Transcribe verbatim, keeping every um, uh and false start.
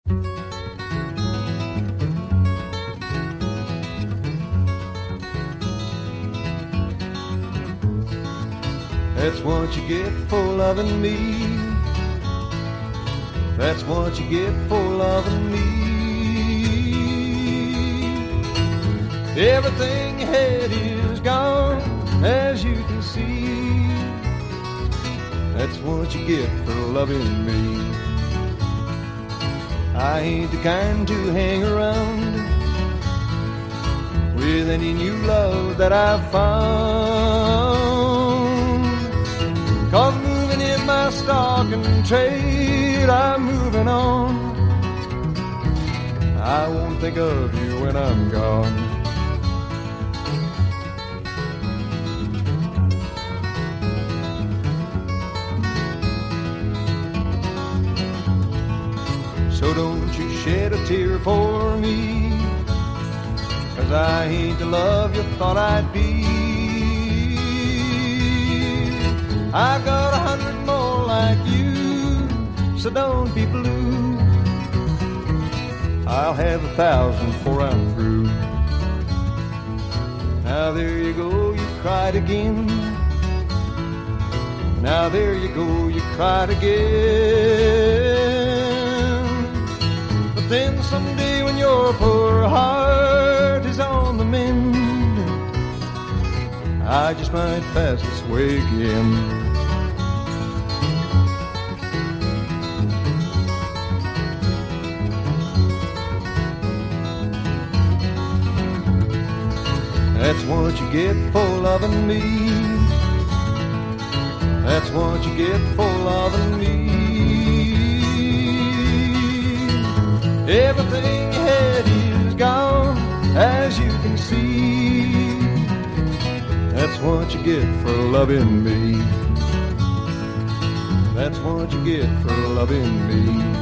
That's what you get for loving me. That's what you get for loving me. Everything you had is gone, as you can see. That's what you get for loving me. I ain't the kind to hang around with any new love that I've found. 'Cause moving in my stock and trade, I'm moving on. I won't think of you when I'm gone. So don't you shed a tear for me, 'cause I ain't the love you thought I'd be. I've got a hundred more like you, so don't be blue. I'll have a thousand before I'm through. Now there you go, you cried again. Now there you go, you cried again. But then someday when your poor heart is on the mend, I just might pass this way again. That's what you get for loving me. That's what you get for loving me. Everything you had is gone, as you can see. That's what you get for loving me. That's what you get for loving me.